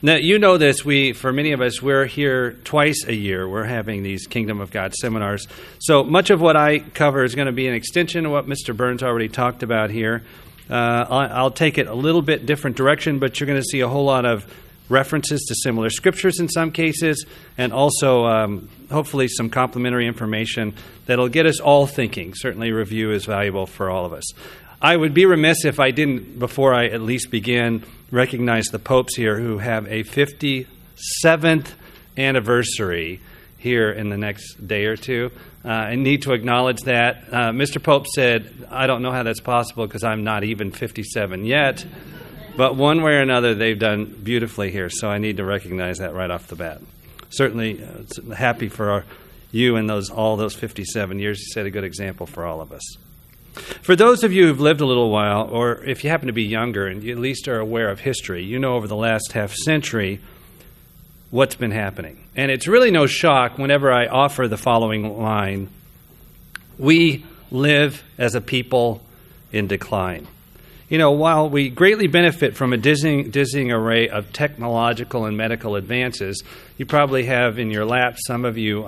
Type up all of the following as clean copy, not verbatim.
Now, you know this, for many of us, we're here twice a year. We're having these Kingdom of God seminars. So much of what I cover is going to be an extension of what Mr. Burns already talked about here. I'll take it a little bit different direction, but you're going to see a whole lot of references to similar scriptures in some cases, and also hopefully some complementary information that'll get us all thinking. Certainly review is valuable for all of us. I would be remiss if I didn't, before I at least begin, recognize the popes here who have a 57th anniversary here in the next day or two. I need to acknowledge that. Mr. Pope said, I don't know how that's possible because I'm not even 57 yet. But one way or another, they've done beautifully here, so I need to recognize that right off the bat. Certainly happy for you and all those 57 years. You set a good example for all of us. For those of you who've lived a little while, or if you happen to be younger and you at least are aware of history, you know over the last half century what's been happening. And it's really no shock whenever I offer the following line: we live as a people in decline. You know, while we greatly benefit from a dizzying array of technological and medical advances, you probably have in your lap, some of you,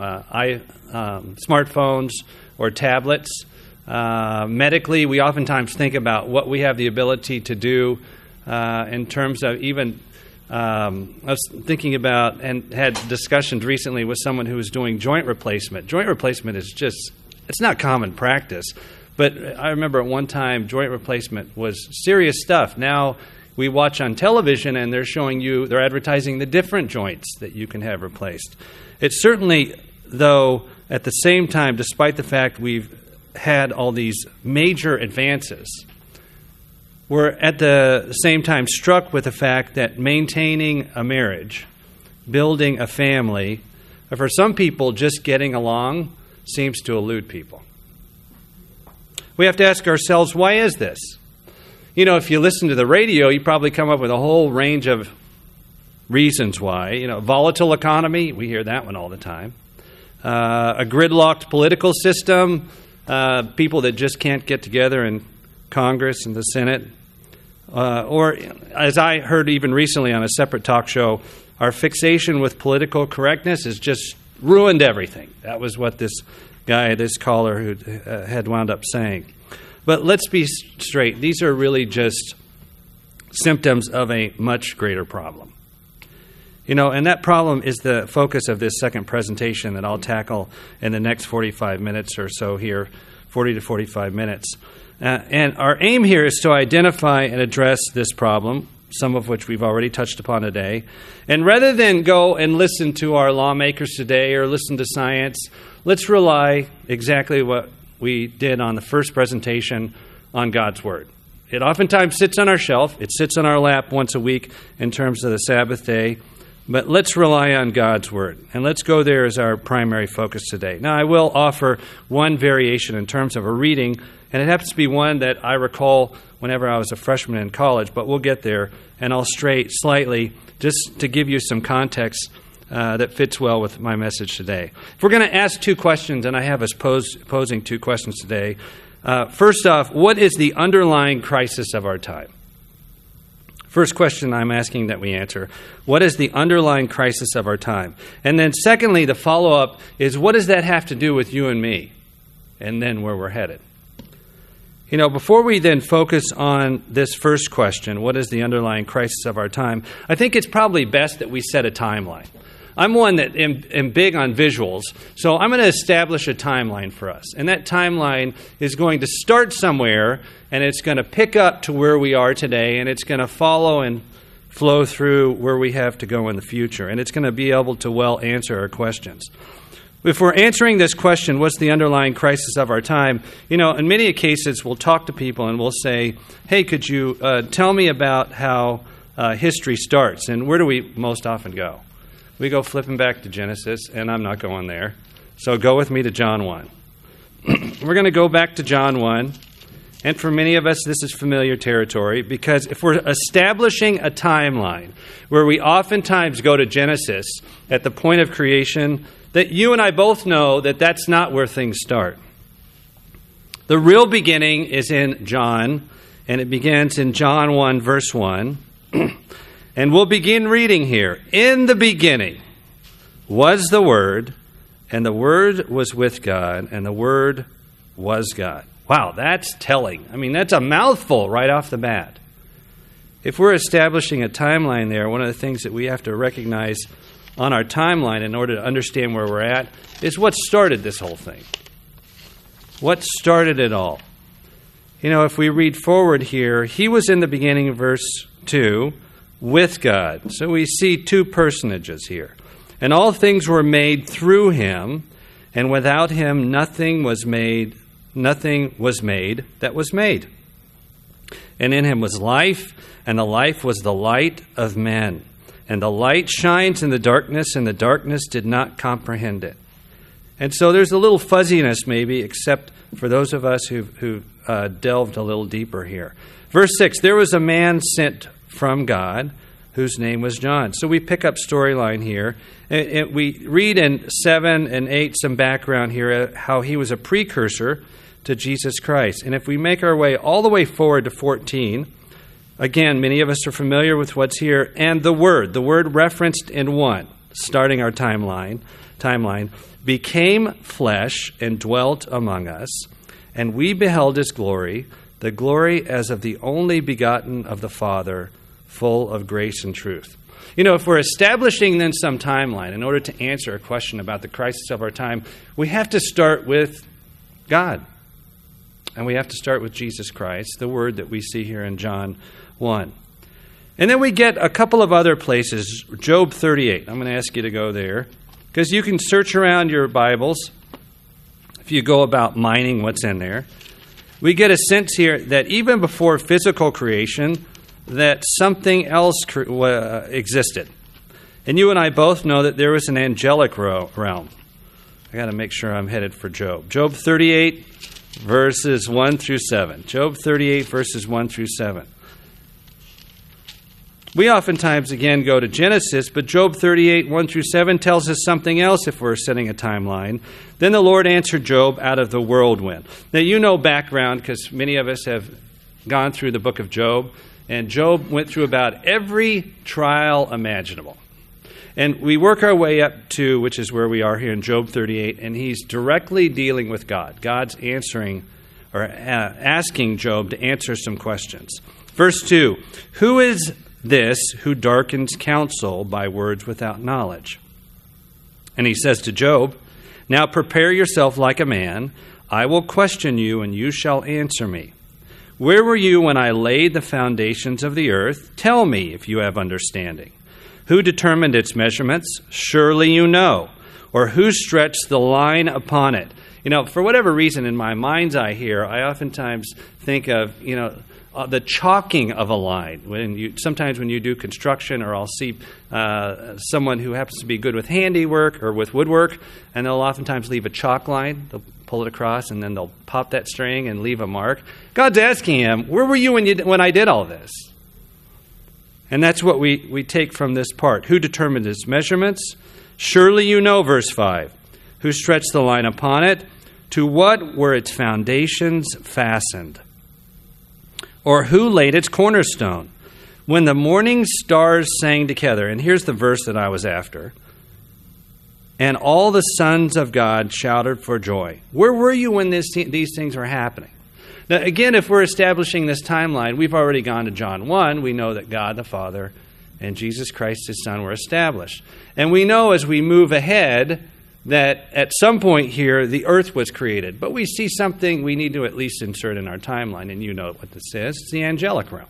smartphones or tablets. Medically, we oftentimes think about what we have the ability to do in terms of even, I was thinking about and had discussions recently with someone who was doing joint replacement. Joint replacement is it's not common practice. But I remember at one time, joint replacement was serious stuff. Now we watch on television and they're advertising the different joints that you can have replaced. It's certainly, though, at the same time, despite the fact we've had all these major advances, we're at the same time struck with the fact that maintaining a marriage, building a family, or for some people just getting along, seems to elude people. We have to ask ourselves, why is this? You know, if you listen to the radio, you probably come up with a whole range of reasons why. You know, volatile economy, we hear that one all the time. A gridlocked political system, people that just can't get together in Congress and the Senate. Or, as I heard even recently on a separate talk show, our fixation with political correctness has just ruined everything. That was what this caller who had wound up saying. But let's be straight. These are really just symptoms of a much greater problem. You know, and that problem is the focus of this second presentation that I'll tackle in the next 45 minutes or so here, 40 to 45 minutes. And our aim here is to identify and address this problem, some of which we've already touched upon today. And rather than go and listen to our lawmakers today or listen to science, let's rely exactly what we did on the first presentation on God's Word. It oftentimes sits on our shelf. It sits on our lap once a week in terms of the Sabbath day. But let's rely on God's Word. And let's go there as our primary focus today. Now, I will offer one variation in terms of a reading, and it happens to be one that I recall whenever I was a freshman in college, but we'll get there, and I'll stray slightly just to give you some context that fits well with my message today. If we're going to ask two questions, and I have us posing two questions today. First off, what is the underlying crisis of our time? First question I'm asking that we answer, what is the underlying crisis of our time? And then secondly, the follow-up is, what does that have to do with you and me? And then where we're headed. You know, before we then focus on this first question, what is the underlying crisis of our time, I think it's probably best that we set a timeline. I'm one that am big on visuals, so I'm going to establish a timeline for us. And that timeline is going to start somewhere, and it's going to pick up to where we are today, and it's going to follow and flow through where we have to go in the future. And it's going to be able to well answer our questions. If we're answering this question, what's the underlying crisis of our time? You know, in many cases, we'll talk to people and we'll say, hey, could you tell me about how history starts? And where do we most often go? We go flipping back to Genesis, and I'm not going there. So go with me to John 1. We're going to go back to John 1. And for many of us, this is familiar territory, because if we're establishing a timeline where we oftentimes go to Genesis at the point of creation, that you and I both know that that's not where things start. The real beginning is in John, and it begins in John 1, verse 1. And we'll begin reading here. In the beginning was the Word, and the Word was with God, and the Word was God. Wow, that's telling. I mean, that's a mouthful right off the bat. If we're establishing a timeline there, one of the things that we have to recognize on our timeline in order to understand where we're at is what started this whole thing. What started it all? You know, if we read forward here, he was in the beginning, verse 2, with God. So we see two personages here. And all things were made through him, and without him nothing was made that was made. And in him was life, and the life was the light of men. And the light shines in the darkness, and the darkness did not comprehend it. And so there's a little fuzziness maybe, except for those of us who delved a little deeper here. Verse 6, there was a man sent from God whose name was John. So we pick up storyline here. And we read in 7 and 8 some background here, how he was a precursor to Jesus Christ. And if we make our way all the way forward to 14, again, many of us are familiar with what's here. And the Word referenced in 1, starting our timeline, became flesh and dwelt among us, and we beheld his glory, the glory as of the only begotten of the Father, full of grace and truth. You know, if we're establishing then some timeline in order to answer a question about the crisis of our time, we have to start with God. And we have to start with Jesus Christ, the Word that we see here in John 1. And then we get a couple of other places. Job 38. I'm going to ask you to go there, because you can search around your Bibles if you go about mining what's in there. We get a sense here that even before physical creation, that something else existed. And you and I both know that there was an angelic realm. I got to make sure I'm headed for Job. Job 38, verses 1 through 7. Job 38, verses 1 through 7. We oftentimes, again, go to Genesis, but Job 38, 1 through 7 tells us something else if we're setting a timeline. Then the Lord answered Job out of the whirlwind. Now, you know background, because many of us have gone through the book of Job, and Job went through about every trial imaginable. And we work our way up to, which is where we are here in Job 38, and he's directly dealing with God. God's answering or asking Job to answer some questions. Verse 2, who is this who darkens counsel by words without knowledge? And he says to Job, now prepare yourself like a man. I will question you, and you shall answer me. Where were you when I laid the foundations of the earth? Tell me if you have understanding. Who determined its measurements? Surely you know. Or who stretched the line upon it? You know, for whatever reason in my mind's eye here, I oftentimes think of, the chalking of a line. Sometimes when you do construction, or I'll see someone who happens to be good with handiwork or with woodwork, and they'll oftentimes leave a chalk line. They'll pull it across, and then they'll pop that string and leave a mark. God's asking him, where were you when I did all this? And that's what we take from this part. Who determined its measurements? Surely you know, verse 5. Who stretched the line upon it? To what were its foundations fastened? Or who laid its cornerstone? When the morning stars sang together, and here's the verse that I was after, and all the sons of God shouted for joy. Where were you when these things were happening? Now, again, if we're establishing this timeline, we've already gone to John 1. We know that God the Father and Jesus Christ, his Son, were established. And we know as we move ahead that at some point here, the earth was created. But we see something we need to at least insert in our timeline, and you know what this is. It's the angelic realm.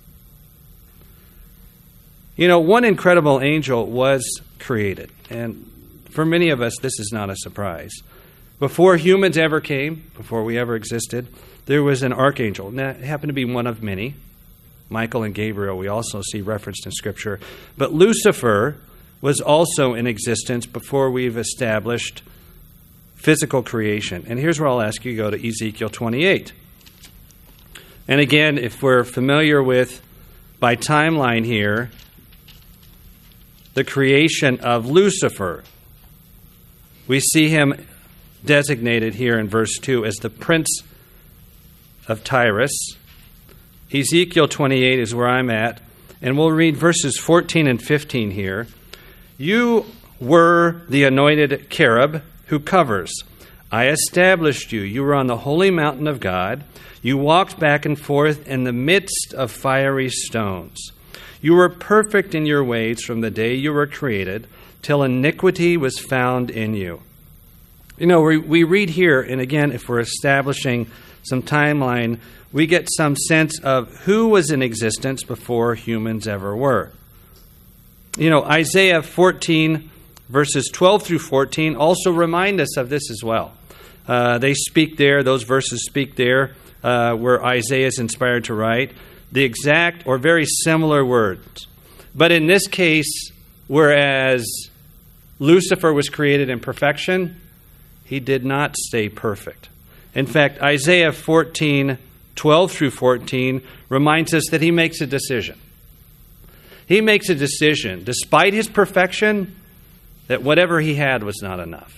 One incredible angel was created. And for many of us, this is not a surprise. Before humans ever came, before we ever existed, there was an archangel. Now, it happened to be one of many. Michael and Gabriel we also see referenced in Scripture. But Lucifer was also in existence before we've established physical creation. And here's where I'll ask you to go to Ezekiel 28. And again, if we're familiar with, by timeline here, the creation of Lucifer, we see him designated here in verse 2 as the prince of Tyrus. Ezekiel 28 is where I'm at. And we'll read verses 14 and 15 here. You were the anointed cherub who covers. I established you. You were on the holy mountain of God. You walked back and forth in the midst of fiery stones. You were perfect in your ways from the day you were created, till iniquity was found in you. You know, we read here, and again, if we're establishing some timeline, we get some sense of who was in existence before humans ever were. You know, Isaiah 14, verses 12 through 14 also remind us of this as well. They speak there, those verses speak there, where Isaiah is inspired to write, the exact or very similar words. But in this case, whereas Lucifer was created in perfection, he did not stay perfect. In fact, Isaiah 14, 12 through 14 reminds us that he makes a decision. He makes a decision, despite his perfection, that whatever he had was not enough.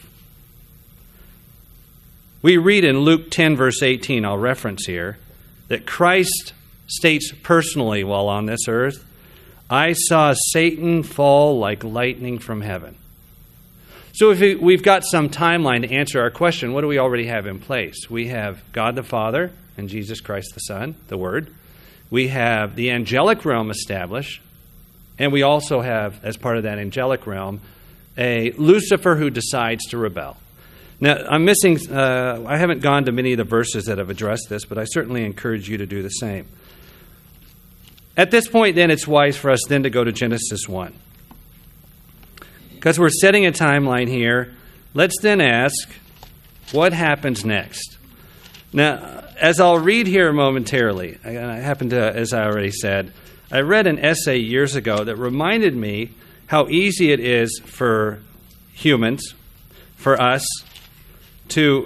We read in Luke 10, verse 18, I'll reference here, that Christ states personally while on this earth, I saw Satan fall like lightning from heaven. So if we've got some timeline to answer our question, what do we already have in place? We have God the Father and Jesus Christ the Son, the Word. We have the angelic realm established. And we also have, as part of that angelic realm, a Lucifer who decides to rebel. Now, I'm missing, I haven't gone to many of the verses that have addressed this, but I certainly encourage you to do the same. At this point, then, it's wise for us then to go to Genesis 1. Because we're setting a timeline here, let's then ask, what happens next? Now, as I'll read here momentarily, I happen to, as I already said, I read an essay years ago that reminded me how easy it is for humans, for us, to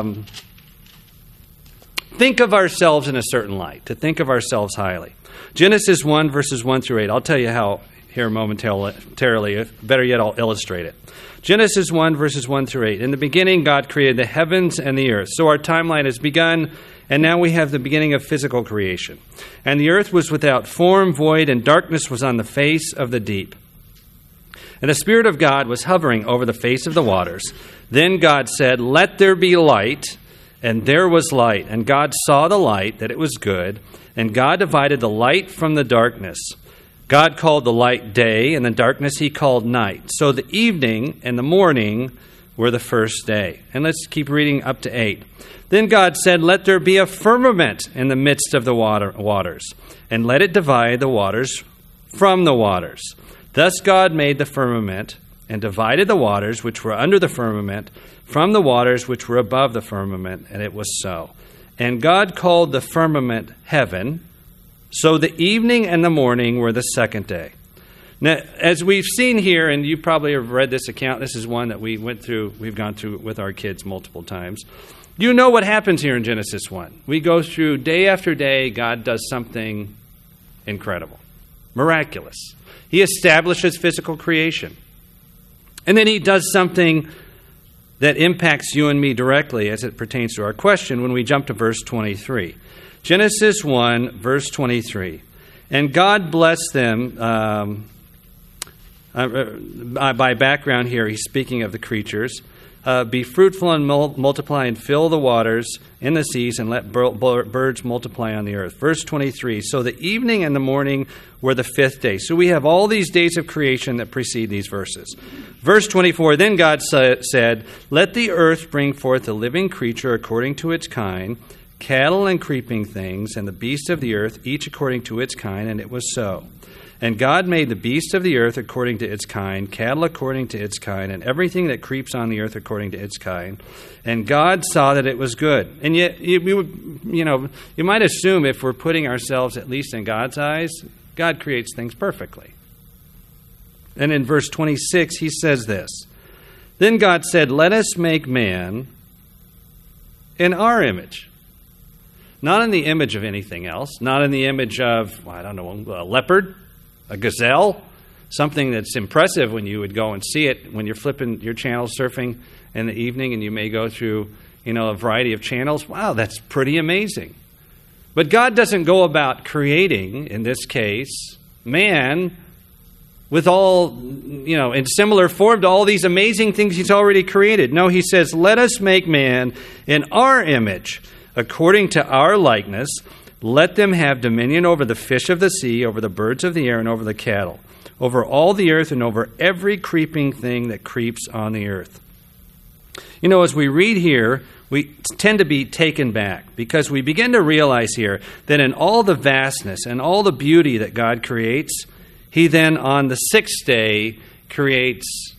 think of ourselves in a certain light, to think of ourselves highly. Genesis 1, verses 1 through 8. I'll tell you how here momentarily. Better yet, I'll illustrate it. Genesis 1, verses 1 through 8. In the beginning, God created the heavens and the earth. So our timeline has begun, and now we have the beginning of physical creation. And the earth was without form, void, and darkness was on the face of the deep. And the Spirit of God was hovering over the face of the waters. Then God said, let there be light, and there was light. And God saw the light, that it was good, and God divided the light from the darkness. God called the light day, and the darkness he called night. So the evening and the morning were the first day. And let's keep reading up to 8. Then God said, let there be a firmament in the midst of the waters, and let it divide the waters from the waters. Thus God made the firmament, and divided the waters which were under the firmament from the waters which were above the firmament, and it was so. And God called the firmament heaven. So the evening and the morning were the second day. Now, as we've seen here, and you probably have read this account, this is one that we've gone through with our kids multiple times. You know what happens here in Genesis 1. We go through day after day, God does something incredible, miraculous. He establishes physical creation. And then he does something that impacts you and me directly as it pertains to our question when we jump to verse 23. Genesis 1, verse 23. And God blessed them, by background here, he's speaking of the creatures. Be fruitful and multiply and fill the waters in the seas and let birds multiply on the earth. Verse 23, so the evening and the morning were the fifth day. So we have all these days of creation that precede these verses. Verse 24, then God said, let the earth bring forth a living creature according to its kind, cattle and creeping things, and the beasts of the earth, each according to its kind, and it was so. And God made the beasts of the earth according to its kind, cattle according to its kind, and everything that creeps on the earth according to its kind. And God saw that it was good. And yet, you might assume if we're putting ourselves at least in God's eyes, God creates things perfectly. And in verse 26, he says this, then God said, let us make man in our image. Not in the image of anything else, not in the image of, a leopard, a gazelle, something that's impressive when you would go and see it when you're flipping your channel surfing in the evening and you may go through, a variety of channels. Wow, that's pretty amazing. But God doesn't go about creating, in this case, man with all, in similar form to all these amazing things he's already created. No, he says, let us make man in our image, according to our likeness. Let them have dominion over the fish of the sea, over the birds of the air, and over the cattle, over all the earth, and over every creeping thing that creeps on the earth. As we read here, we tend to be taken back because we begin to realize here that in all the vastness and all the beauty that God creates, he then on the sixth day creates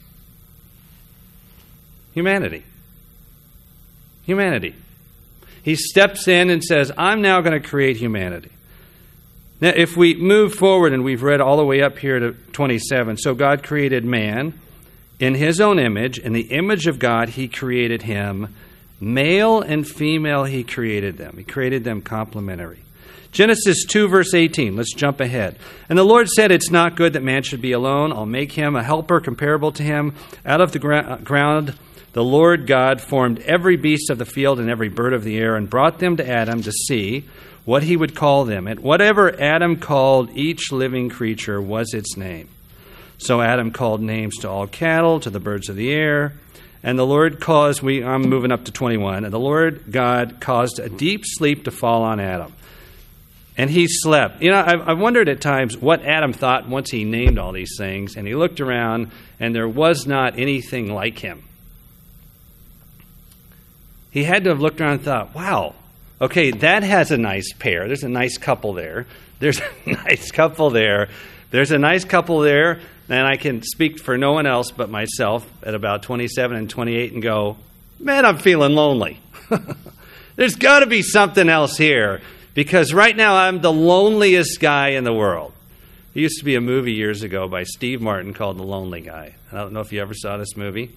humanity. Humanity. He steps in and says, I'm now going to create humanity. Now, if we move forward, and we've read all the way up here to 27, so God created man in his own image. In the image of God, he created him. Male and female, he created them. He created them complementary. Genesis 2, verse 18. Let's jump ahead. And the Lord said, it's not good that man should be alone. I'll make him a helper comparable to him. Out of the ground, the Lord God formed every beast of the field and every bird of the air and brought them to Adam to see what he would call them. And whatever Adam called each living creature was its name. So Adam called names to all cattle, to the birds of the air. And the Lord caused, I'm moving up to 21, and the Lord God caused a deep sleep to fall on Adam. And he slept. I've wondered at times what Adam thought once he named all these things. And he looked around, and there was not anything like him. He had to have looked around and thought, wow, okay, that has a nice pair. There's a nice couple there. There's a nice couple there. There's a nice couple there. And I can speak for no one else but myself at about 27 and 28 and go, man, I'm feeling lonely. There's got to be something else here. Because right now I'm the loneliest guy in the world. There used to be a movie years ago by Steve Martin called The Lonely Guy. I don't know if you ever saw this movie.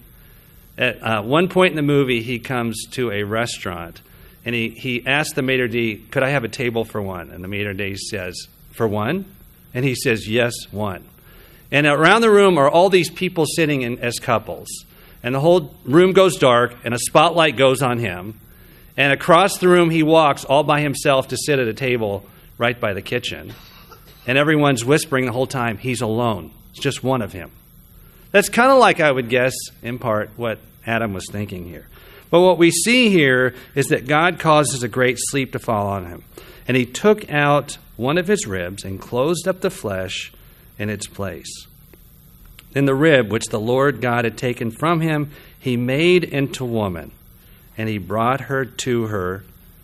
At one point in the movie, he comes to a restaurant, and he asks the maitre d', could I have a table for one? And the maitre d' says, for one? And he says, yes, one. And around the room are all these people sitting as couples. And the whole room goes dark, and a spotlight goes on him. And across the room he walks all by himself to sit at a table right by the kitchen. And everyone's whispering the whole time, he's alone. It's just one of him. That's kind of like, I would guess, in part, what Adam was thinking here. But what we see here is that God causes a great sleep to fall on him. And he took out one of his ribs and closed up the flesh in its place. Then the rib, which the Lord God had taken from him, he made into woman. And he brought her to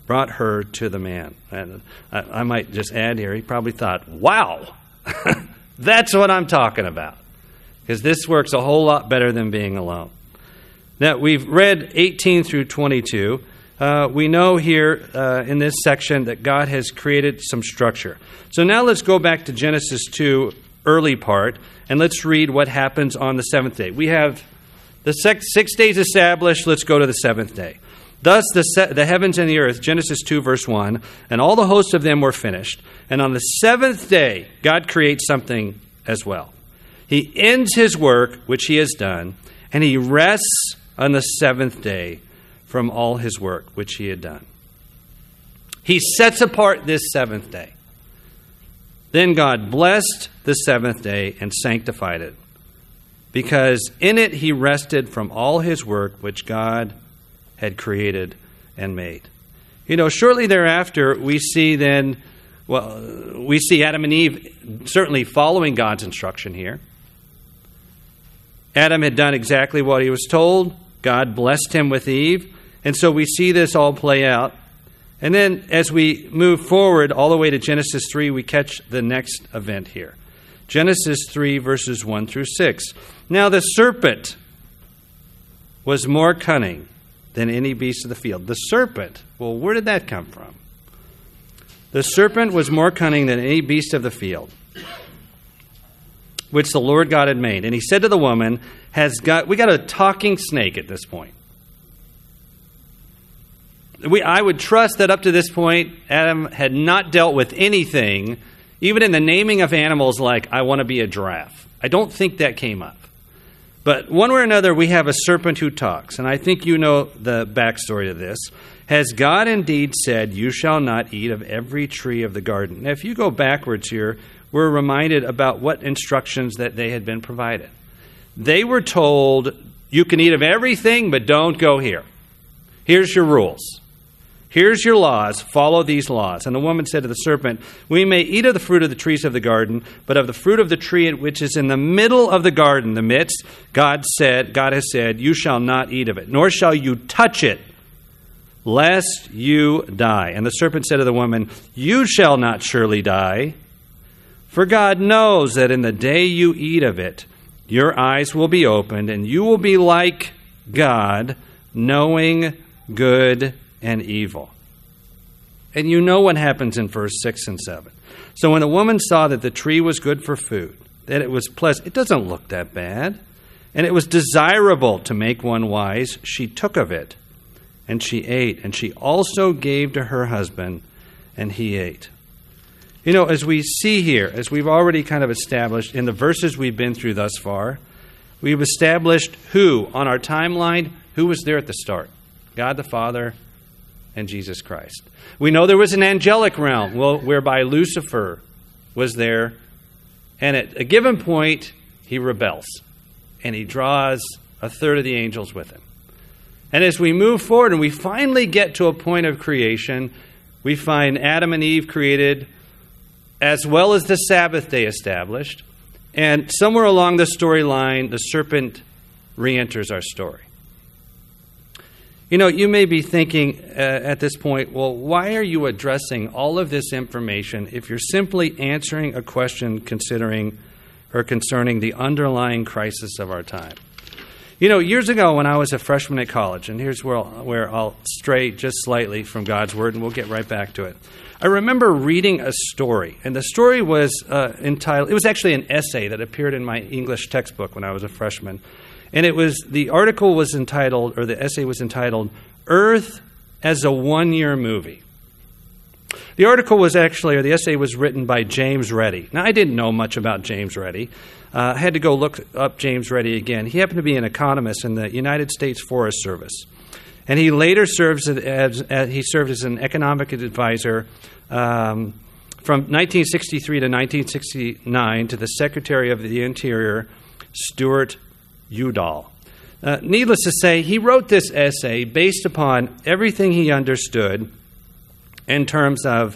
the man. And I might just add here, he probably thought, wow, that's what I'm talking about. Because this works a whole lot better than being alone. Now, we've read 18 through 22. We know here in this section that God has created some structure. So now let's go back to Genesis 2, early part, and let's read what happens on the seventh day. We have the 6 days established. Let's go to the seventh day. Thus the heavens and the earth, Genesis 2, verse 1, and all the hosts of them were finished. And on the seventh day, God creates something as well. He ends his work, which he has done, and he rests on the seventh day from all his work, which he had done. He sets apart this seventh day. Then God blessed the seventh day and sanctified it, because in it he rested from all his work which God had created and made. Shortly thereafter, we see Adam and Eve certainly following God's instruction here. Adam had done exactly what he was told. God blessed him with Eve. And so we see this all play out. And then as we move forward all the way to Genesis 3, we catch the next event here. Genesis 3, verses 1 through 6. Now the serpent was more cunning than any beast of the field. The serpent, well, where did that come from? The serpent was more cunning than any beast of the field, which the Lord God had made. And he said to the woman, we got a talking snake at this point. I would trust that up to this point, Adam had not dealt with anything, even in the naming of animals, like, I want to be a giraffe. I don't think that came up. But one way or another, we have a serpent who talks. And I think you know the backstory to this. Has God indeed said, you shall not eat of every tree of the garden? Now, if you go backwards here, were reminded about what instructions that they had been provided. They were told, you can eat of everything, but don't go here. Here's your rules. Here's your laws. Follow these laws. And the woman said to the serpent, we may eat of the fruit of the trees of the garden, but of the fruit of the tree which is in the middle of the garden, the midst, God has said, you shall not eat of it, nor shall you touch it, lest you die. And the serpent said to the woman, you shall not surely die, for God knows that in the day you eat of it, your eyes will be opened, and you will be like God, knowing good and evil. And you know what happens in verse 6 and 7. So when the woman saw that the tree was good for food, that it was pleasant, it doesn't look that bad, and it was desirable to make one wise, she took of it, and she ate, and she also gave to her husband, and he ate. You know, as we see here, as we've already kind of established in the verses we've been through thus far, we've established who, on our timeline, who was there at the start? God the Father and Jesus Christ. We know there was an angelic realm whereby Lucifer was there, and at a given point, he rebels, and he draws a third of the angels with him. And as we move forward and we finally get to a point of creation, we find Adam and Eve created, as well as the Sabbath day established. And somewhere along the storyline, the serpent re-enters our story. You know, you may be thinking at this point, well, why are you addressing all of this information if you're simply answering a question concerning the underlying crisis of our time? You know, years ago when I was a freshman at college, and here's where I'll stray just slightly from God's Word, and we'll get right back to it. I remember reading a story, and the story was entitled, it was actually an essay that appeared in my English textbook when I was a freshman. And the article was entitled, or the essay was entitled, Earth as a One-Year Movie. The essay was written by James Reddy. Now, I didn't know much about James Reddy. I had to go look up James Reddy again. He happened to be an economist in the United States Forest Service. And he later served as an economic advisor from 1963 to 1969 to the Secretary of the Interior, Stuart Udall. Needless to say, he wrote this essay based upon everything he understood in terms of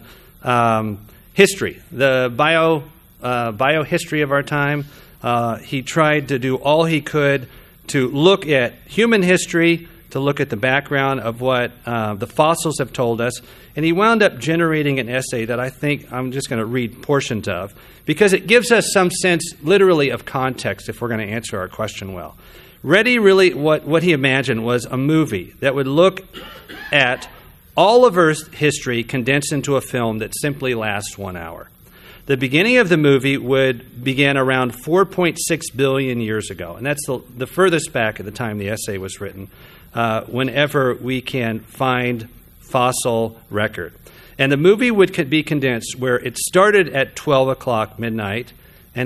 history, the biohistory of our time. He tried to do all he could to look at human history, to look at the background of what the fossils have told us, and he wound up generating an essay that I think I'm just going to read portions of, because it gives us some sense, literally, of context if we're going to answer our question well. Reddy really, what he imagined was a movie that would look at all of Earth's history condensed into a film that simply lasts 1 hour. The beginning of the movie would begin around 4.6 billion years ago, and that's the furthest back at the time the essay was written, whenever we can find fossil record. And the movie would be condensed where it started at 12 o'clock midnight, and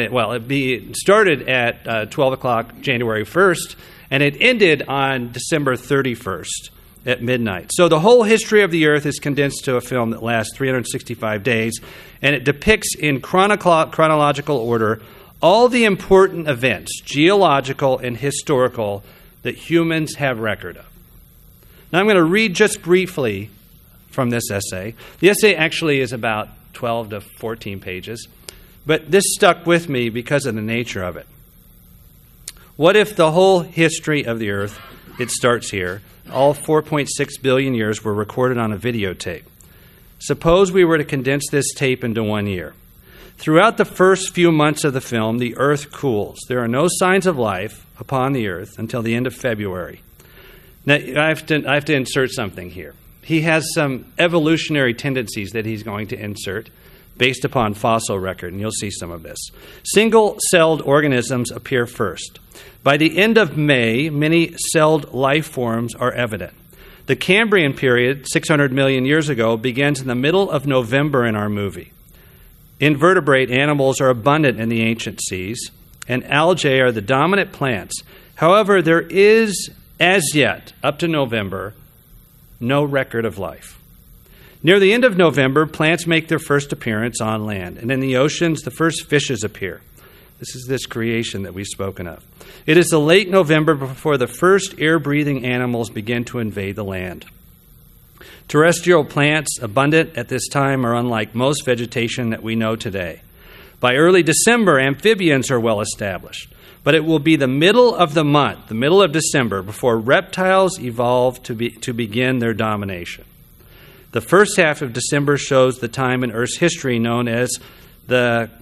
it started at 12 o'clock January 1st, and it ended on December 31st at midnight. So the whole history of the Earth is condensed to a film that lasts 365 days, and it depicts in chronological order all the important events, geological and historical, that humans have record of. Now I'm going to read just briefly from this essay. The essay actually is about 12 to 14 pages, but this stuck with me because of the nature of it. What if the whole history of the Earth, it starts here, all 4.6 billion years were recorded on a videotape? Suppose we were to condense this tape into 1 year. Throughout the first few months of the film, the Earth cools. There are no signs of life upon the Earth until the end of February. Now, I have to insert something here. He has some evolutionary tendencies that he's going to insert based upon fossil record, and you'll see some of this. Single-celled organisms appear first. By the end of May, many celled life forms are evident. The Cambrian period, 600 million years ago, begins in the middle of November in our movie. Invertebrate animals are abundant in the ancient seas, and algae are the dominant plants. However, there is, as yet, up to November, no record of life. Near the end of November, plants make their first appearance on land, and in the oceans, the first fishes appear. This is this creation that we've spoken of. It is the late November before the first air-breathing animals begin to invade the land. Terrestrial plants abundant at this time are unlike most vegetation that we know today. By early December, amphibians are well established, but it will be the middle of the month, the middle of December, before reptiles evolve to begin their domination. The first half of December shows the time in Earth's history known as the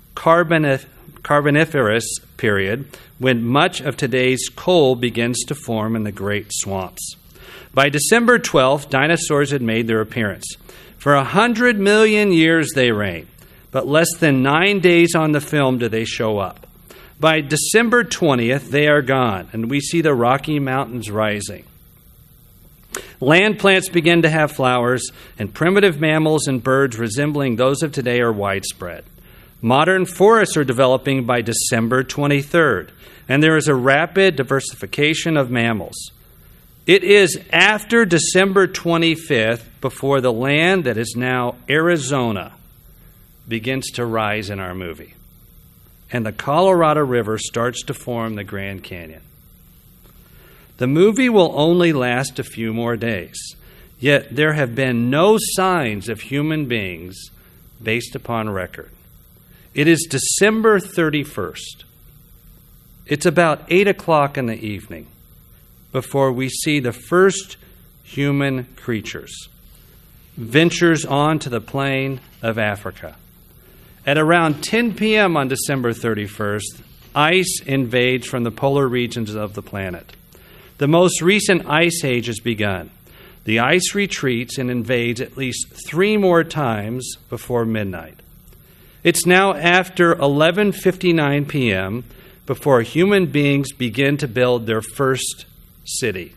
Carboniferous period, when much of today's coal begins to form in the great swamps. By December 12th, dinosaurs had made their appearance. For 100 million years they reign, but less than 9 days on the film do they show up. By December 20th, they are gone, and we see the Rocky Mountains rising. Land plants begin to have flowers, and primitive mammals and birds resembling those of today are widespread. Modern forests are developing by December 23rd, and there is a rapid diversification of mammals. It is after December 25th before the land that is now Arizona begins to rise in our movie, and the Colorado River starts to form the Grand Canyon. The movie will only last a few more days, yet there have been no signs of human beings based upon record. It is December 31st. It's about 8 o'clock in the evening before we see the first human creatures ventures onto the plain of Africa. At around 10 p.m. on December 31st, ice invades from the polar regions of the planet. The most recent ice age has begun. The ice retreats and invades at least 3 more times before midnight. It's now after 11:59 p.m. before human beings begin to build their first city.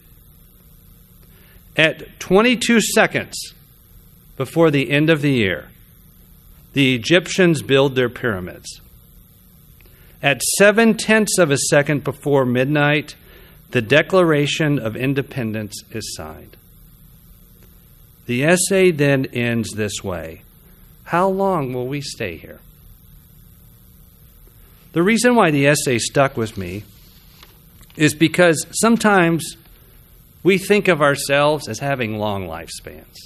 At 22 seconds before the end of the year, the Egyptians build their pyramids. At 0.7 of a second before midnight, the Declaration of Independence is signed. The essay then ends this way: how long will we stay here? The reason why the essay stuck with me is because sometimes we think of ourselves as having long lifespans.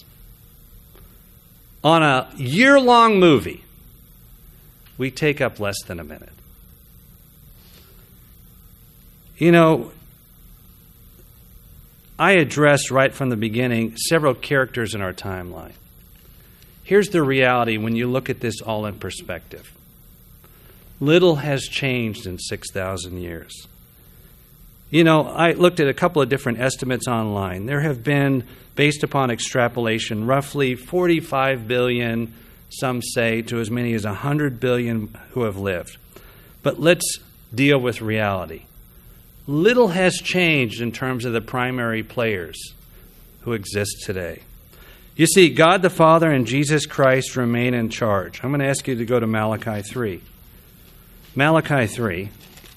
On a year-long movie, we take up less than a minute. You know, I addressed right from the beginning several characters in our timeline. Here's the reality when you look at this all in perspective. Little has changed in 6,000 years. You know, I looked at a couple of different estimates online. There have been, based upon extrapolation, roughly 45 billion, some say, to as many as 100 billion who have lived. But let's deal with reality. Little has changed in terms of the primary players who exist today. You see, God the Father and Jesus Christ remain in charge. I'm going to ask you to go to Malachi 3. Malachi 3.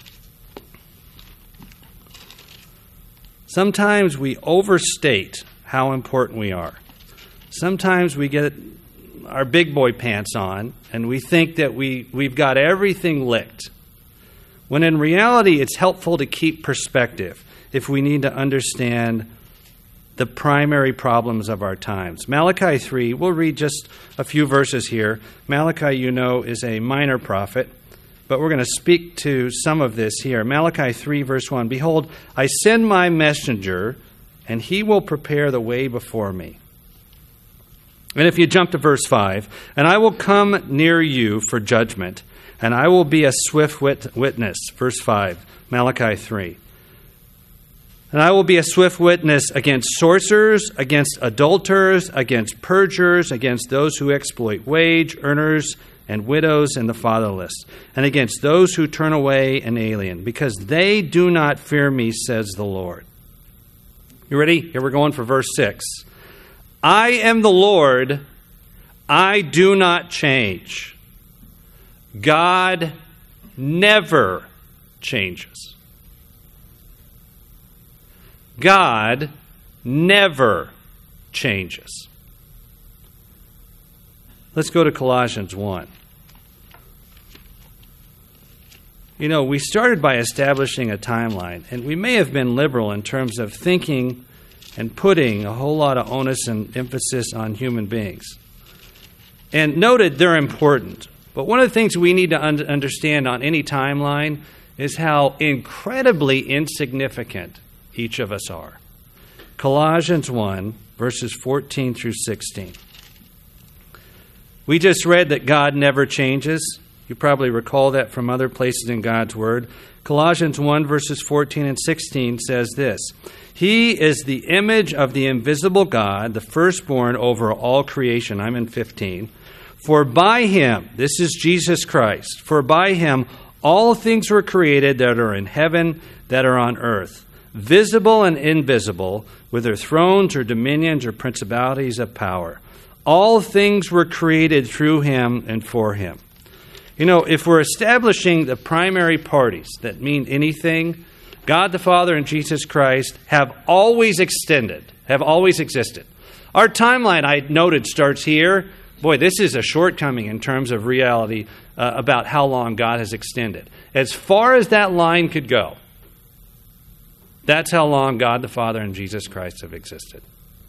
Sometimes we overstate how important we are. Sometimes we get our big boy pants on and we think that we've got everything licked. When in reality, it's helpful to keep perspective if we need to understand the primary problems of our times. Malachi 3, we'll read just a few verses here. Malachi, you know, is a minor prophet, but we're going to speak to some of this here. Malachi 3, verse 1, "Behold, I send my messenger, and he will prepare the way before me." And if you jump to verse 5, "And I will come near you for judgment, and I will be a swift witness." Verse 5, Malachi 3. "And I will be a swift witness against sorcerers, against adulterers, against perjurers, against those who exploit wage earners and widows and the fatherless, and against those who turn away an alien, because they do not fear me, says the Lord." You ready? Here we're going for verse 6. "I am the Lord, I do not change." God never changes. God never changes. Let's go to Colossians 1. You know, we started by establishing a timeline, and we may have been liberal in terms of thinking and putting a whole lot of onus and emphasis on human beings. And noted they're important. But one of the things we need to understand on any timeline is how incredibly insignificant each of us are. Colossians 1, verses 14 through 16. We just read that God never changes. You probably recall that from other places in God's Word. Colossians 1, verses 14 and 16 says this: He is the image of the invisible God, the firstborn over all creation. I'm in 15. For by him, this is Jesus Christ, for by him all things were created that are in heaven, that are on earth, visible and invisible, whether thrones or dominions or principalities of power. All things were created through him and for him. You know, if we're establishing the primary parties that mean anything, God the Father and Jesus Christ have always existed. Our timeline, I noted, starts here. Boy, this is a shortcoming in terms of reality about how long God has extended. As far as that line could go, that's how long God the Father and Jesus Christ have existed.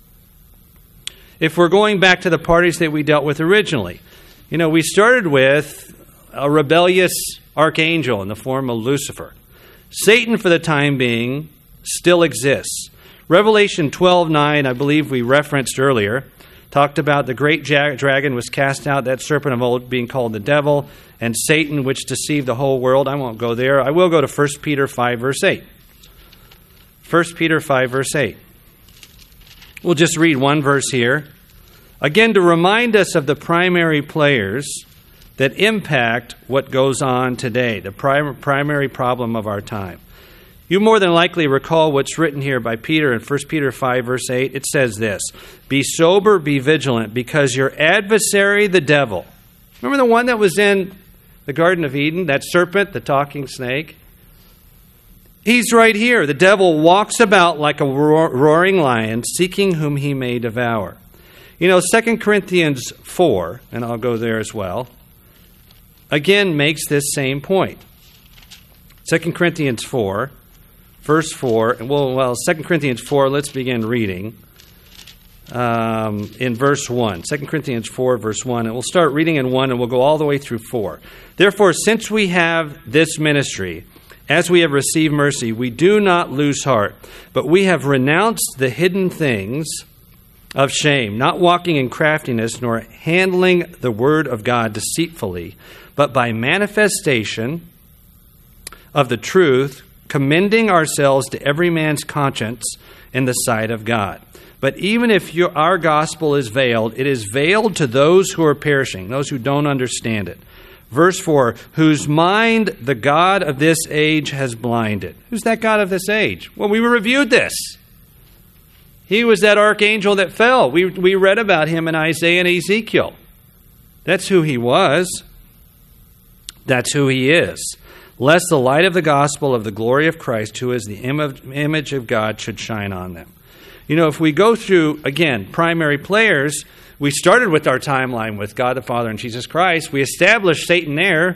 If we're going back to the parties that we dealt with originally, you know, we started with a rebellious archangel in the form of Lucifer. Satan, for the time being, still exists. Revelation 12:9, I believe we referenced earlier, talked about the great dragon was cast out, that serpent of old being called the devil, and Satan, which deceived the whole world. I won't go there. I will go to 1 Peter 5, verse 8. 1 Peter 5, verse 8. We'll just read one verse here. Again, to remind us of the primary players that impact what goes on today, the primary problem of our time. You more than likely recall what's written here by Peter in 1 Peter 5, verse 8. It says this: Be sober, be vigilant, because your adversary, the devil. Remember the one that was in the Garden of Eden, that serpent, the talking snake? He's right here. The devil walks about like a roaring lion, seeking whom he may devour. You know, 2 Corinthians 4, and I'll go there as well, again makes this same point. 2 Corinthians 4, verse 4. 2 Corinthians 4, let's begin reading in verse 1. 2 Corinthians 4, verse 1. And we'll start reading in 1, and we'll go all the way through 4. Therefore, since we have this ministry, as we have received mercy, we do not lose heart, but we have renounced the hidden things of shame, not walking in craftiness, nor handling the word of God deceitfully, but by manifestation of the truth, commending ourselves to every man's conscience in the sight of God. But even if our gospel is veiled, it is veiled to those who are perishing, those who don't understand it. Verse 4, whose mind the God of this age has blinded. Who's that God of this age? Well, we reviewed this. He was that archangel that fell. We read about him in Isaiah and Ezekiel. That's who he was. That's who he is. Lest the light of the gospel of the glory of Christ, who is the image of God, should shine on them. You know, if we go through, again, primary players, we started with our timeline with God the Father and Jesus Christ. We established Satan there.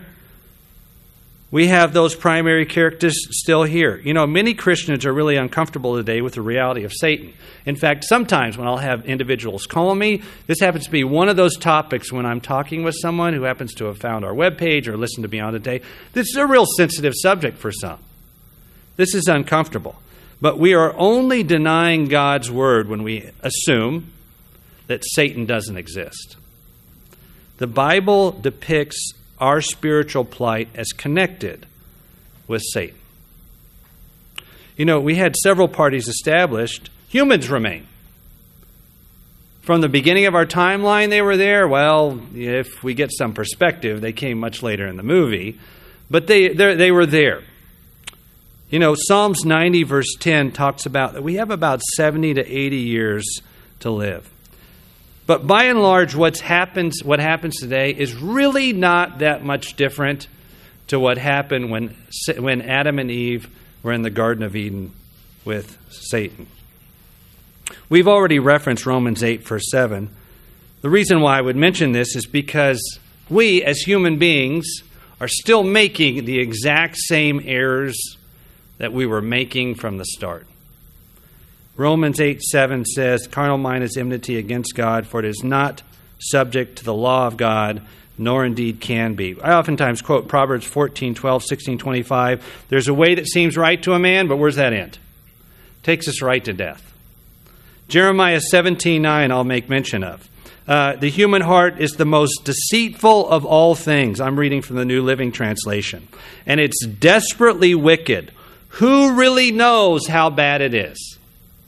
We have those primary characters still here. You know, many Christians are really uncomfortable today with the reality of Satan. In fact, sometimes when I'll have individuals call me, this happens to be one of those topics when I'm talking with someone who happens to have found our webpage or listened to Beyond the Day. This is a real sensitive subject for some. This is uncomfortable. But we are only denying God's word when we assume that Satan doesn't exist. The Bible depicts our spiritual plight as connected with Satan. You know, we had several parties established. Humans remain. From the beginning of our timeline, they were there. Well, if we get some perspective, they came much later in the movie. But they were there. You know, Psalms 90, verse 10 talks about that we have about 70 to 80 years to live. But by and large, what happens today is really not that much different to what happened when Adam and Eve were in the Garden of Eden with Satan. We've already referenced Romans 8, verse 7. The reason why I would mention this is because we, as human beings, are still making the exact same errors that we were making from the start. Romans 8:7 says, "Carnal mind is enmity against God, for it is not subject to the law of God, nor indeed can be." I oftentimes quote Proverbs 14:12, 16:25. There's a way that seems right to a man, but where's that end? Takes us right to death. Jeremiah 17:9 I'll make mention of. The human heart is the most deceitful of all things. I'm reading from the New Living Translation. And it's desperately wicked. Who really knows how bad it is?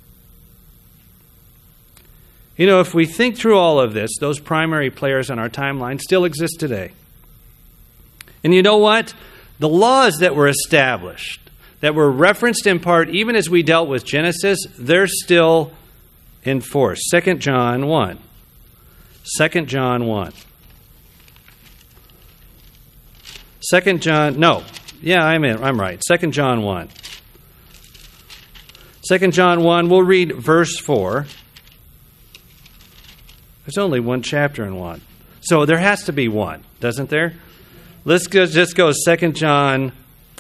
You know, if we think through all of this, those primary players on our timeline still exist today. And you know what? The laws that were established, that were referenced in part even as we dealt with Genesis, they're still in force. 2 John 1. 2 John 1. 2 John, no. Yeah, I'm right. 2 John 1. 2 John 1, we'll read verse 4. There's only one chapter in 1. So there has to be one, doesn't there? Let's just go 2 John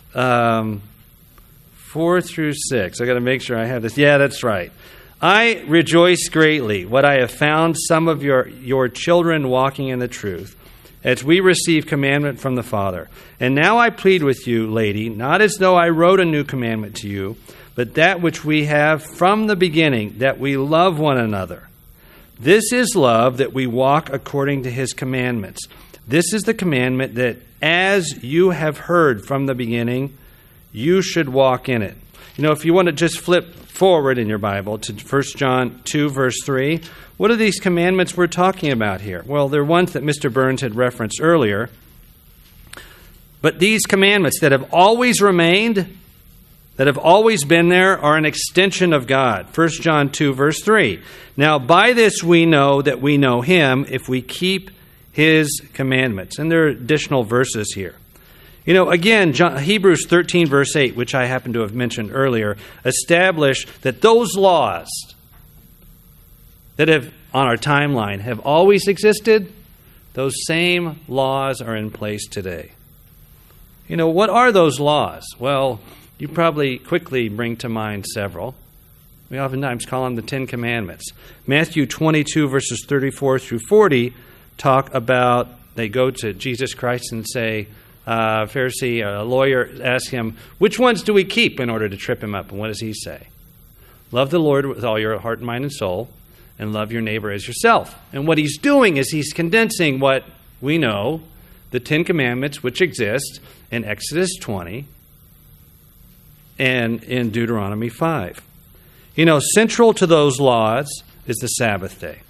4 through 6. I got to make sure I have this. Yeah, that's right. "I rejoice greatly what I have found some of your children walking in the truth, as we receive commandment from the Father. And now I plead with you, lady, not as though I wrote a new commandment to you, but that which we have from the beginning, that we love one another. This is love, that we walk according to his commandments. This is the commandment, that as you have heard from the beginning, you should walk in it." You know, if you want to just flip forward in your Bible to 1 John 2, verse 3, what are these commandments we're talking about here? Well, they're ones that Mr. Burns had referenced earlier. But these commandments that have always remained, that have always been there, are an extension of God. 1 John 2, verse 3. "Now by this we know that we know him, if we keep his commandments." And there are additional verses here. You know, again, Hebrews 13, verse 8, which I happen to have mentioned earlier, establish that those laws that have, on our timeline, have always existed, those same laws are in place today. You know, what are those laws? Well, you probably quickly bring to mind several. We oftentimes call them the 10 Commandments. Matthew 22, verses 34 through 40, talk about, they go to Jesus Christ and say, Pharisee, a lawyer, asks him, which ones do we keep in order to trip him up? And what does he say? Love the Lord with all your heart, mind, and soul, and love your neighbor as yourself. And what he's doing is he's condensing what we know, the 10 Commandments, which exist in Exodus 20 and in Deuteronomy 5. You know, central to those laws is the Sabbath day.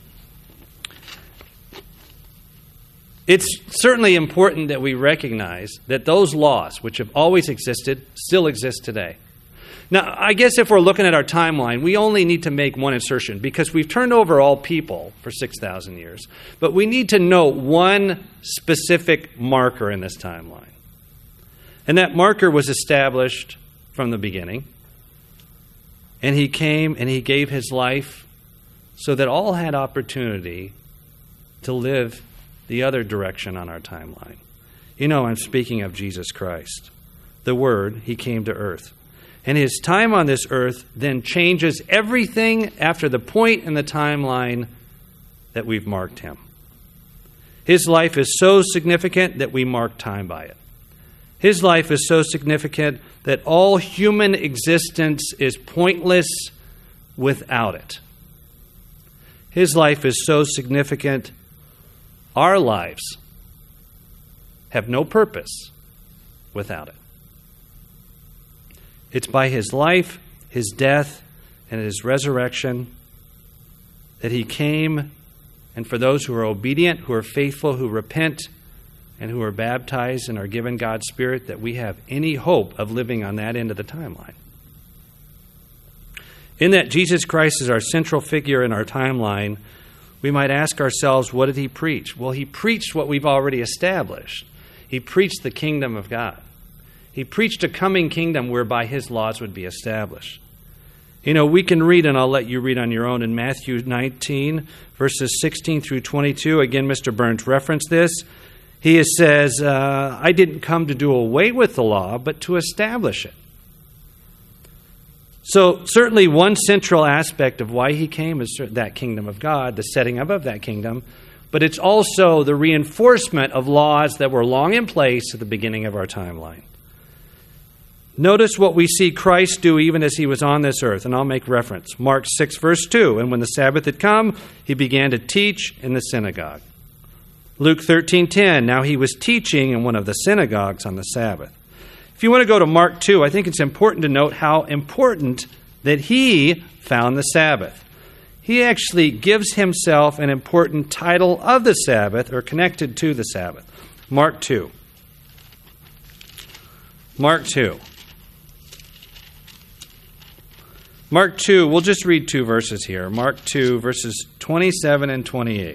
It's certainly important that we recognize that those laws, which have always existed, still exist today. Now, I guess if we're looking at our timeline, we only need to make one insertion because we've turned over all people for 6,000 years. But we need to know one specific marker in this timeline. And that marker was established from the beginning. And he came and he gave his life so that all had opportunity to live the other direction on our timeline. You know, I'm speaking of Jesus Christ. The Word, he came to earth. And his time on this earth then changes everything after the point in the timeline that we've marked him. His life is so significant that we mark time by it. His life is so significant that all human existence is pointless without it. His life is so significant, our lives have no purpose without it. It's by his life, his death, and his resurrection that he came, and for those who are obedient, who are faithful, who repent, and who are baptized and are given God's Spirit, that we have any hope of living on that end of the timeline. In that Jesus Christ is our central figure in our timeline, we might ask ourselves, what did he preach? Well, he preached what we've already established. He preached the kingdom of God. He preached a coming kingdom whereby his laws would be established. You know, we can read, and I'll let you read on your own, in Matthew 19, verses 16 through 22. Again, Mr. Burns referenced this. He says, I didn't come to do away with the law, but to establish it. So certainly one central aspect of why he came is that kingdom of God, the setting up of that kingdom, but it's also the reinforcement of laws that were long in place at the beginning of our timeline. Notice what we see Christ do even as he was on this earth, and I'll make reference. Mark 6, verse 2, and when the Sabbath had come, he began to teach in the synagogue. Luke 13:10, now he was teaching in one of the synagogues on the Sabbath. If you want to go to Mark 2, I think it's important to note how important that he found the Sabbath. He actually gives himself an important title of the Sabbath, or connected to the Sabbath. Mark 2. Mark 2. Mark 2, we'll just read 2 verses here. Mark 2, verses 27 and 28.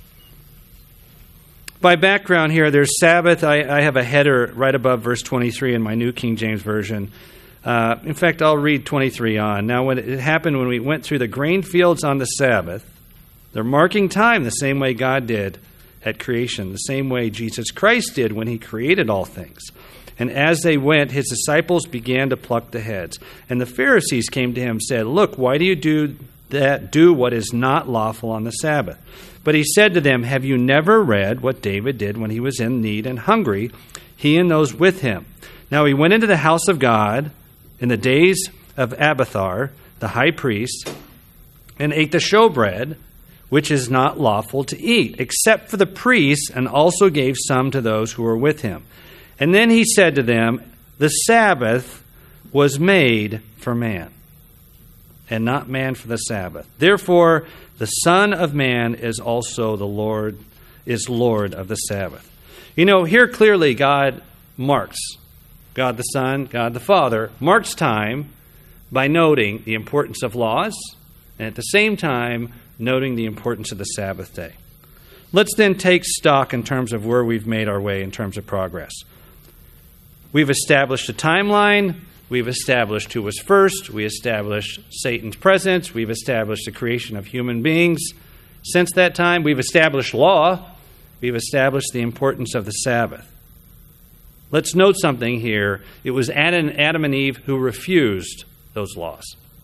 By background here, there's Sabbath. I have a header right above verse 23 in my New King James Version. In fact, I'll read 23 on. Now, when it happened when we went through the grain fields on the Sabbath, they're marking time the same way God did at creation, the same way Jesus Christ did when he created all things. And as they went, his disciples began to pluck the heads. And the Pharisees came to him and said, look, why do you do what is not lawful on the Sabbath? But he said to them, have you never read what David did when he was in need and hungry, he and those with him? Now he went into the house of God in the days of Abiathar, the high priest, and ate the showbread, which is not lawful to eat, except for the priests, and also gave some to those who were with him. And then he said to them, the Sabbath was made for man, and not man for the Sabbath. Therefore, the Son of Man is also Lord of the Sabbath. You know, here clearly God marks, God the Son, God the Father, marks time by noting the importance of laws, and at the same time, noting the importance of the Sabbath day. Let's then take stock in terms of where we've made our way in terms of progress. We've established a timeline. We've established who was first. We established Satan's presence. We've established the creation of human beings. Since that time, we've established law. We've established the importance of the Sabbath. Let's note something here. It was Adam and Eve who refused those laws.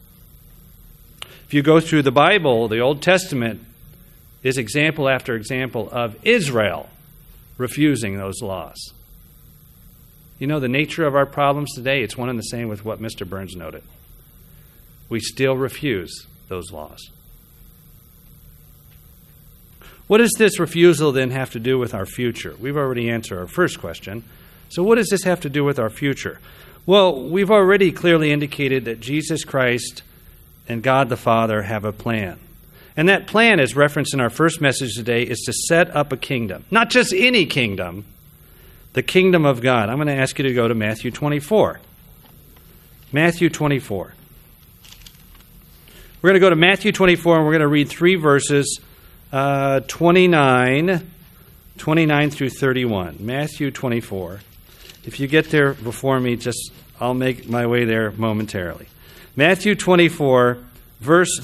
If you go through the Bible, the Old Testament is example after example of Israel refusing those laws. You know, the nature of our problems today, it's one and the same with what Mr. Burns noted. We still refuse those laws. What does this refusal then have to do with our future? We've already answered our first question. So what does this have to do with our future? Well, we've already clearly indicated that Jesus Christ and God the Father have a plan. And that plan, as referenced in our first message today, is to set up a kingdom. Not just any kingdom, the kingdom of God. I'm going to ask you to go to Matthew 24. Matthew 24. We're going to go to Matthew 24, and we're going to read 3 verses, 29 through 31. Matthew 24. If you get there before me, I'll make my way there momentarily. Matthew 24, verse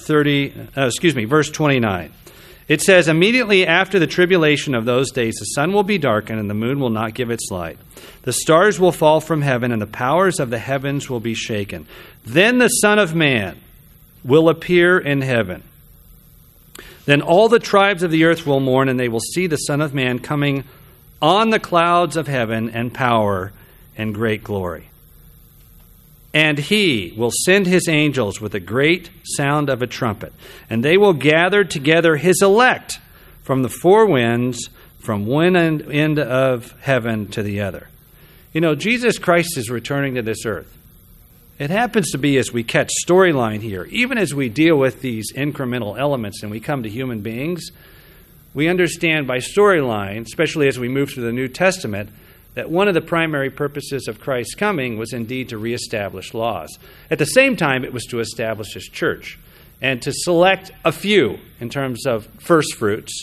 29. It says, immediately after the tribulation of those days, the sun will be darkened and the moon will not give its light. The stars will fall from heaven and the powers of the heavens will be shaken. Then the Son of Man will appear in heaven. Then all the tribes of the earth will mourn, and they will see the Son of Man coming on the clouds of heaven in power and great glory. And he will send his angels with a great sound of a trumpet, and they will gather together his elect from the four winds, from one end of heaven to the other. You know, Jesus Christ is returning to this earth. It happens to be, as we catch storyline here, even as we deal with these incremental elements and we come to human beings, we understand by storyline, especially as we move through the New Testament, that one of the primary purposes of Christ's coming was indeed to reestablish laws. At the same time, it was to establish his church and to select a few in terms of first fruits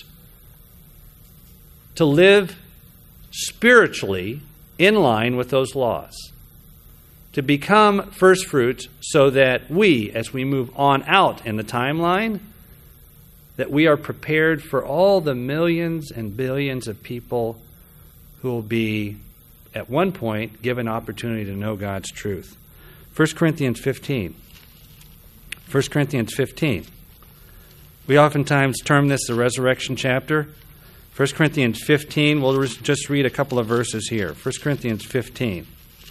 to live spiritually in line with those laws, to become first fruits so that we, as we move on out in the timeline, that we are prepared for all the millions and billions of people who will be, at one point, given opportunity to know God's truth. 1 Corinthians 15. 1 Corinthians 15. We oftentimes term this the resurrection chapter. 1 Corinthians 15, we'll just read a couple of verses here. 1 Corinthians 15.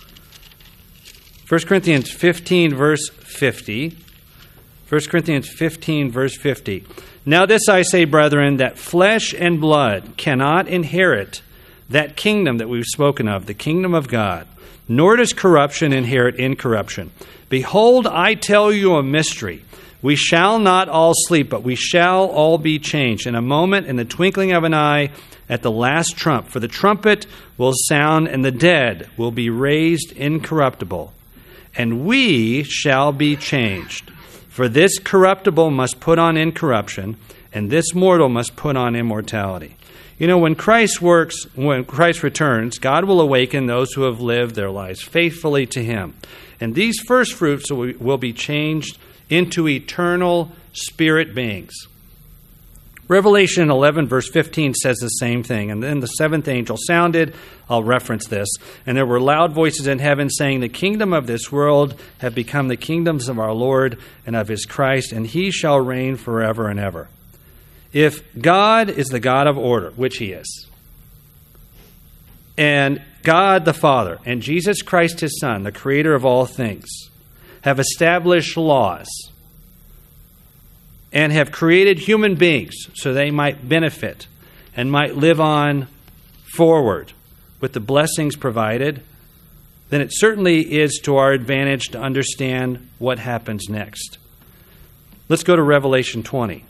1 Corinthians 15, verse 50. 1 Corinthians 15, verse 50. Now this I say, brethren, that flesh and blood cannot inherit that kingdom that we've spoken of, the kingdom of God, nor does corruption inherit incorruption. Behold, I tell you a mystery. We shall not all sleep, but we shall all be changed in a moment, in the twinkling of an eye, at the last trump. For the trumpet will sound, and the dead will be raised incorruptible, and we shall be changed. For this corruptible must put on incorruption, and this mortal must put on immortality. You know, when Christ returns, God will awaken those who have lived their lives faithfully to Him. And these first fruits will be changed into eternal spirit beings. Revelation 11, verse 15 says the same thing. And then the seventh angel sounded, I'll reference this, and there were loud voices in heaven saying, the kingdom of this world have become the kingdoms of our Lord and of His Christ, and He shall reign forever and ever. If God is the God of order, which He is, and God the Father, and Jesus Christ His Son, the creator of all things, have established laws and have created human beings so they might benefit and might live on forward with the blessings provided, then it certainly is to our advantage to understand what happens next. Let's go to Revelation 20.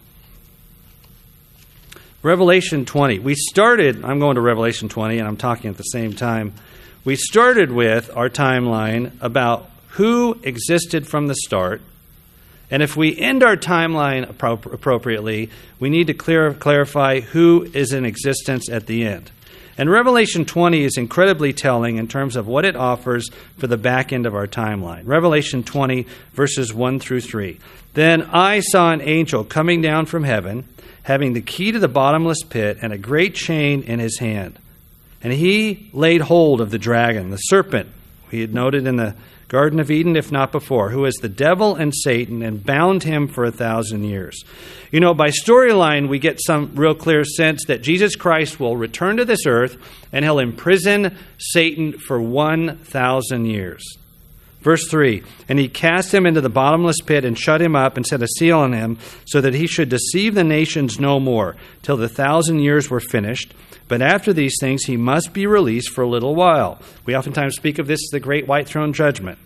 Revelation 20. I'm going to Revelation 20, and I'm talking at the same time. We started with our timeline about who existed from the start. And if we end our timeline appropriately, we need to clarify who is in existence at the end. And Revelation 20 is incredibly telling in terms of what it offers for the back end of our timeline. Revelation 20, verses 1 through 3. Then I saw an angel coming down from heaven, having the key to the bottomless pit and a great chain in his hand. And he laid hold of the dragon, the serpent, we had noted in the Garden of Eden, if not before, who is the devil and Satan, and bound him for 1,000 years. You know, by storyline, we get some real clear sense that Jesus Christ will return to this earth and He'll imprison Satan for 1,000 years. Verse 3, and he cast him into the bottomless pit and shut him up and set a seal on him so that he should deceive the nations no more till the 1,000 years were finished. But after these things, he must be released for a little while. We oftentimes speak of this as the great white throne judgment.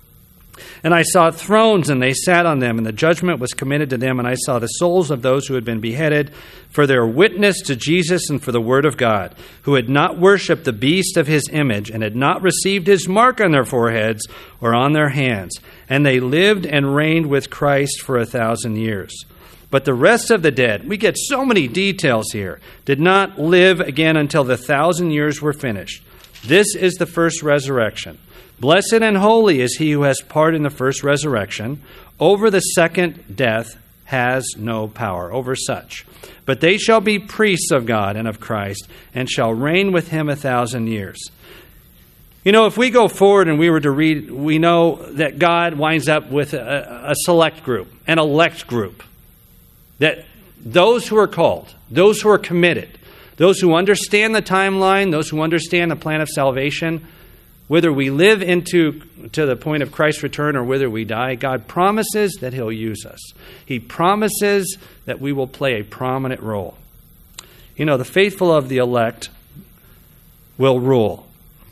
And I saw thrones, and they sat on them, and the judgment was committed to them. And I saw the souls of those who had been beheaded for their witness to Jesus and for the word of God, who had not worshipped the beast of his image, and had not received his mark on their foreheads or on their hands. And they lived and reigned with Christ for 1,000 years. But the rest of the dead, we get so many details here, did not live again until the 1,000 years were finished. This is the first resurrection. Blessed and holy is he who has part in the first resurrection. Over the second death has no power, over such. But they shall be priests of God and of Christ, and shall reign with him 1,000 years. You know, if we go forward and we were to read, we know that God winds up with a select group, an elect group. That those who are called, those who are committed, those who understand the timeline, those who understand the plan of salvation, whether we live to the point of Christ's return or whether we die, God promises that He'll use us. He promises that we will play a prominent role. You know, the faithful of the elect will rule.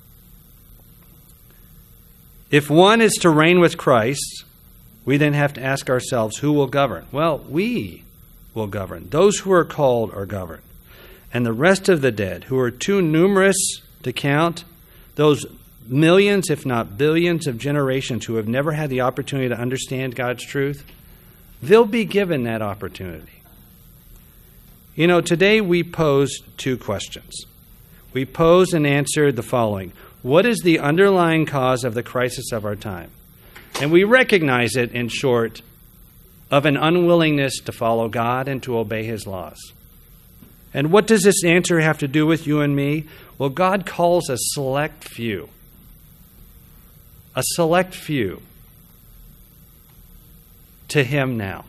If one is to reign with Christ, we then have to ask ourselves, who will govern? Well, we will govern. Those who are called are governed. And the rest of the dead, who are too numerous to count, those millions, if not billions of generations who have never had the opportunity to understand God's truth, they'll be given that opportunity. You know, today we pose two questions. We pose and answer the following. What is the underlying cause of the crisis of our time? And we recognize it, in short, of an unwillingness to follow God and to obey His laws. And what does this answer have to do with you and me? Well, God calls a select few. A select few to Him now.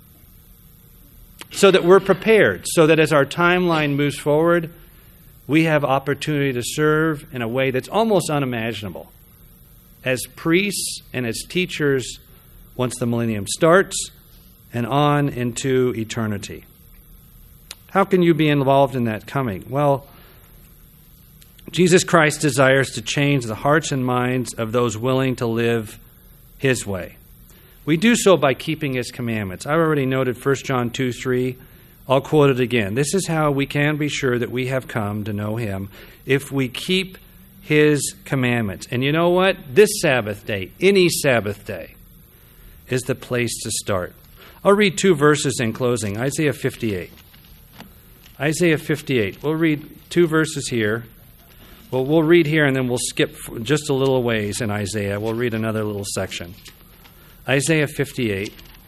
So that we're prepared, so that as our timeline moves forward, we have opportunity to serve in a way that's almost unimaginable. As priests and as teachers, once the millennium starts and on into eternity. How can you be involved in that coming? Well, Jesus Christ desires to change the hearts and minds of those willing to live His way. We do so by keeping His commandments. I've already noted 1 John 2:3. I'll quote it again. This is how we can be sure that we have come to know Him, if we keep His commandments. And you know what? This Sabbath day, any Sabbath day, is the place to start. I'll read 2 verses in closing. Isaiah 58. Isaiah 58. We'll read 2 verses here. Well, we'll read here and then we'll skip just a little ways in Isaiah. We'll read another little section. Isaiah 58.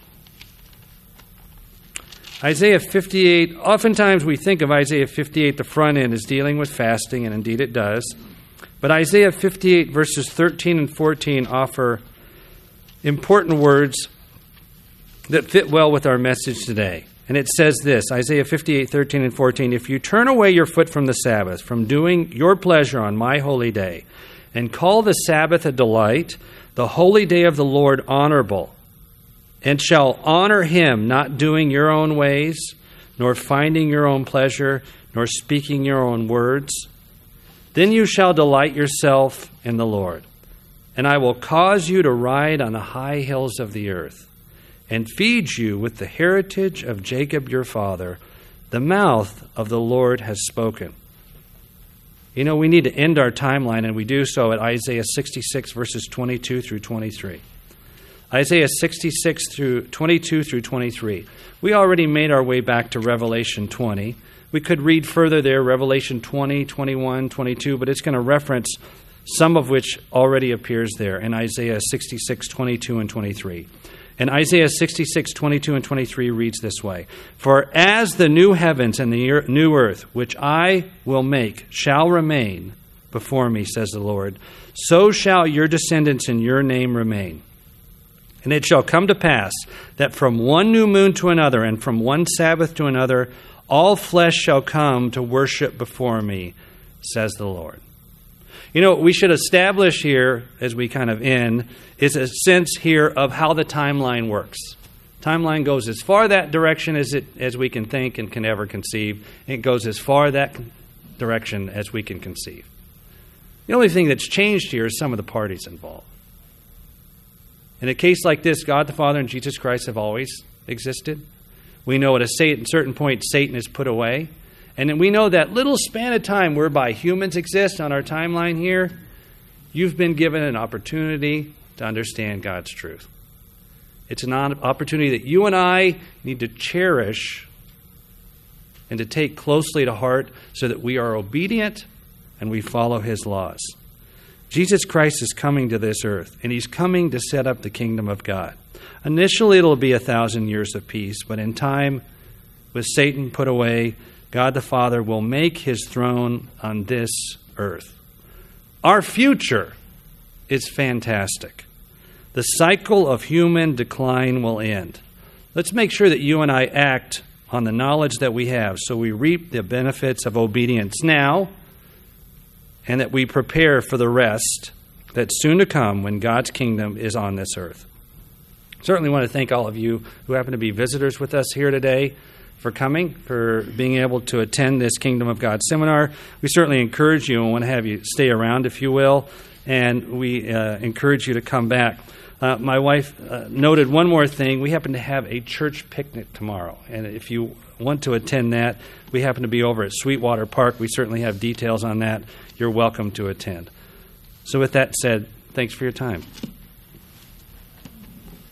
Isaiah 58, oftentimes we think of Isaiah 58, the front end, as dealing with fasting, and indeed it does. But Isaiah 58, verses 13 and 14 offer important words that fit well with our message today. And it says this, Isaiah 58, 13 and 14, "If you turn away your foot from the Sabbath, from doing your pleasure on my holy day, and call the Sabbath a delight, the holy day of the Lord honorable, and shall honor Him, not doing your own ways, nor finding your own pleasure, nor speaking your own words, then you shall delight yourself in the Lord. And I will cause you to ride on the high hills of the earth, and feed you with the heritage of Jacob your father. The mouth of the Lord has spoken." You know, we need to end our timeline, and we do so at Isaiah 66, verses 22 through 23. Isaiah 66 through 22 through 23. We already made our way back to Revelation 20. We could read further there, Revelation 20, 21, 22, but it's going to reference some of which already appears there in Isaiah 66, 22, and 23. And Isaiah 66, 22, and 23 reads this way, "For as the new heavens and the new earth, which I will make, shall remain before me, says the Lord, so shall your descendants in your name remain. And it shall come to pass that from one new moon to another, and from one Sabbath to another, all flesh shall come to worship before me, says the Lord." You know, we should establish here, as we kind of end, is a sense here of how the timeline works. Timeline goes as far that direction as we can think and can ever conceive. It goes as far that direction as we can conceive. The only thing that's changed here is some of the parties involved. In a case like this, God the Father and Jesus Christ have always existed. We know at a certain point Satan is put away. And then we know that little span of time whereby humans exist on our timeline here, you've been given an opportunity to understand God's truth. It's an opportunity that you and I need to cherish and to take closely to heart so that we are obedient and we follow His laws. Jesus Christ is coming to this earth, and He's coming to set up the kingdom of God. Initially, it'll be 1,000 years of peace, but in time, with Satan put away, God the Father will make His throne on this earth. Our future is fantastic. The cycle of human decline will end. Let's make sure that you and I act on the knowledge that we have so we reap the benefits of obedience now, and that we prepare for the rest that's soon to come when God's kingdom is on this earth. Certainly want to thank all of you who happen to be visitors with us here today for coming, for being able to attend this Kingdom of God seminar. We certainly encourage you and want to have you stay around, if you will, and we encourage you to come back. My wife noted one more thing. We happen to have a church picnic tomorrow, and if you want to attend that, we happen to be over at Sweetwater Park. We certainly have details on that. You're welcome to attend. So with that said, thanks for your time.